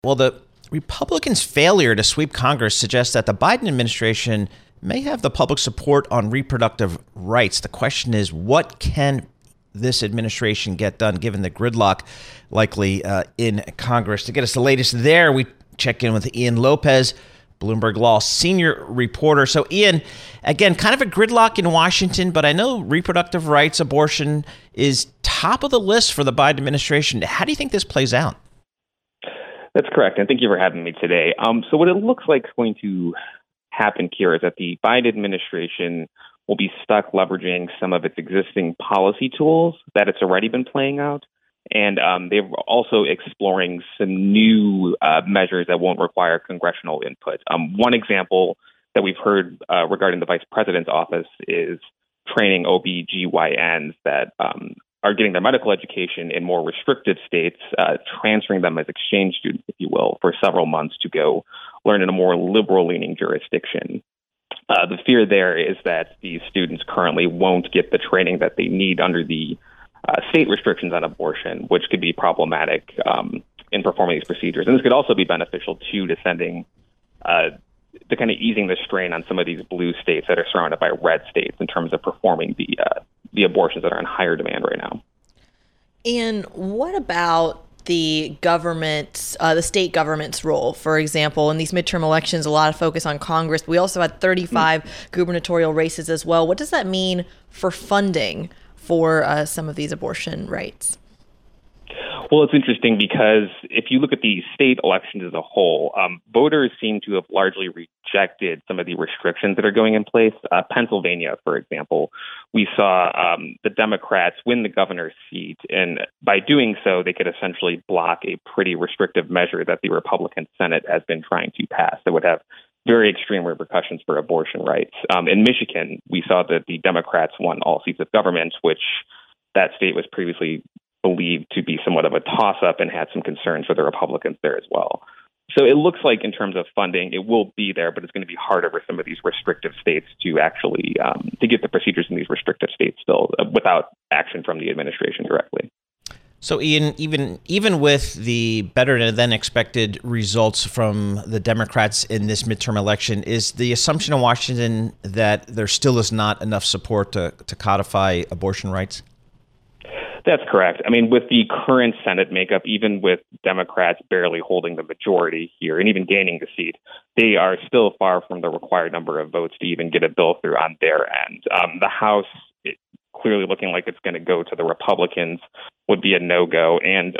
Well, the Republicans' failure to sweep Congress suggests that the Biden administration may have the public support on reproductive rights. The question is, what can this administration get done given the gridlock likely in Congress? To get us the latest there, we check in with Ian Lopez, Bloomberg Law senior reporter. So, Ian, again, kind of a gridlock in Washington, but I know reproductive rights, abortion is top of the list for the Biden administration. How do you think this plays out? That's correct, and thank you for having me today. So what it looks like is going to happen here is that the Biden administration will be stuck leveraging some of its existing policy tools that it's already been playing out, and they're also exploring some new measures that won't require congressional input. One example that we've heard regarding the vice president's office is training OB/GYNs that are getting their medical education in more restrictive states, transferring them as exchange students, if you will, for several months to go learn in a more liberal-leaning jurisdiction. The fear there is that these students currently won't get the training that they need under the state restrictions on abortion, which could be problematic in performing these procedures. And this could also be beneficial to sending the kind of easing the strain on some of these blue states that are surrounded by red states in terms of performing the abortions that are in higher demand right now. And what about the government, the state government's role? For example, in these midterm elections, a lot of focus on Congress. We also had 35 gubernatorial races as well. What does that mean for funding for some of these abortion rights? Well, it's interesting because if you look at the state elections as a whole, voters seem to have largely rejected some of the restrictions that are going in place. Pennsylvania, for example, we saw the Democrats win the governor's seat, and by doing so, they could essentially block a pretty restrictive measure that the Republican Senate has been trying to pass that would have very extreme repercussions for abortion rights. In Michigan, we saw that the Democrats won all seats of government, which that state was previously believed to be somewhat of a toss-up and had some concerns for the Republicans there as well. So it looks like in terms of funding, it will be there, but it's going to be harder for some of these restrictive states to actually to get the procedures in these restrictive states still without action from the administration directly. So, Ian, even with the better than expected results from the Democrats in this midterm election, is the assumption in Washington that there still is not enough support to codify abortion rights? That's correct. I mean, with the current Senate makeup, even with Democrats barely holding the majority here and even gaining the seat, they are still far from the required number of votes to even get a bill through on their end. The House, clearly looking like it's going to go to the Republicans, would be a no-go. And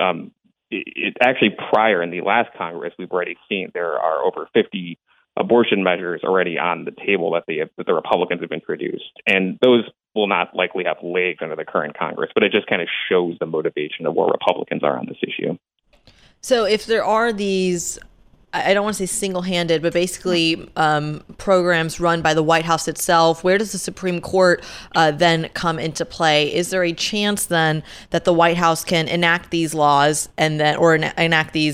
it actually, prior in the last Congress, we've already seen there are over 50 abortion measures already on the table that the Republicans have introduced. And those will not likely have legs under the current Congress, but it just kind of shows the motivation of where Republicans are on this issue. So if there are these, I don't want to say single-handed, but basically programs run by the White House itself, where does the Supreme Court then come into play? Is there a chance then that the White House can enact these laws and then, or enact these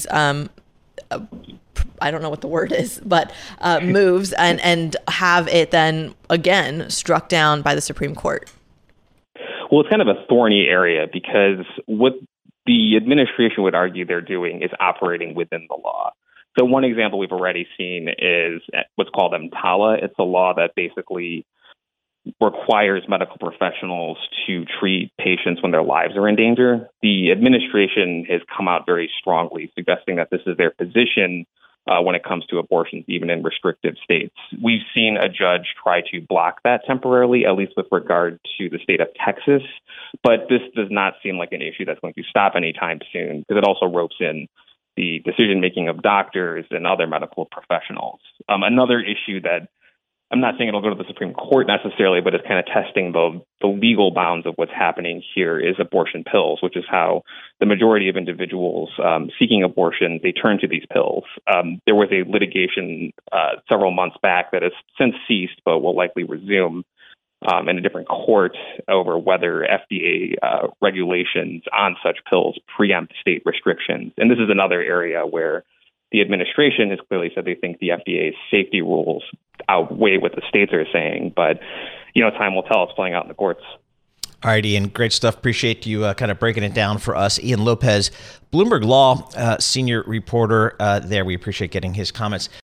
I don't know what the word is, but moves and have it then again struck down by the Supreme Court? Well, it's kind of a thorny area because what the administration would argue they're doing is operating within the law. So one example we've already seen is what's called EMTALA. It's a law that basically requires medical professionals to treat patients when their lives are in danger. The administration has come out very strongly, suggesting that this is their position when it comes to abortions, even in restrictive states. We've seen a judge try to block that temporarily, at least with regard to the state of Texas. But this does not seem like an issue that's going to stop anytime soon, because it also ropes in the decision-making of doctors and other medical professionals. Another issue that I'm not saying it'll go to the Supreme Court necessarily, but it's kind of testing the legal bounds of what's happening here is abortion pills, which is how the majority of individuals seeking abortion, they turn to these pills. There was a litigation several months back that has since ceased, but will likely resume in a different court over whether FDA regulations on such pills preempt state restrictions. And this is another area where the administration has clearly said they think the FDA's safety rules outweigh what the states are saying. But, time will tell. It's playing out in the courts. All right, Ian, great stuff. Appreciate you kind of breaking it down for us. Ian Lopez, Bloomberg Law senior reporter there. We appreciate getting his comments.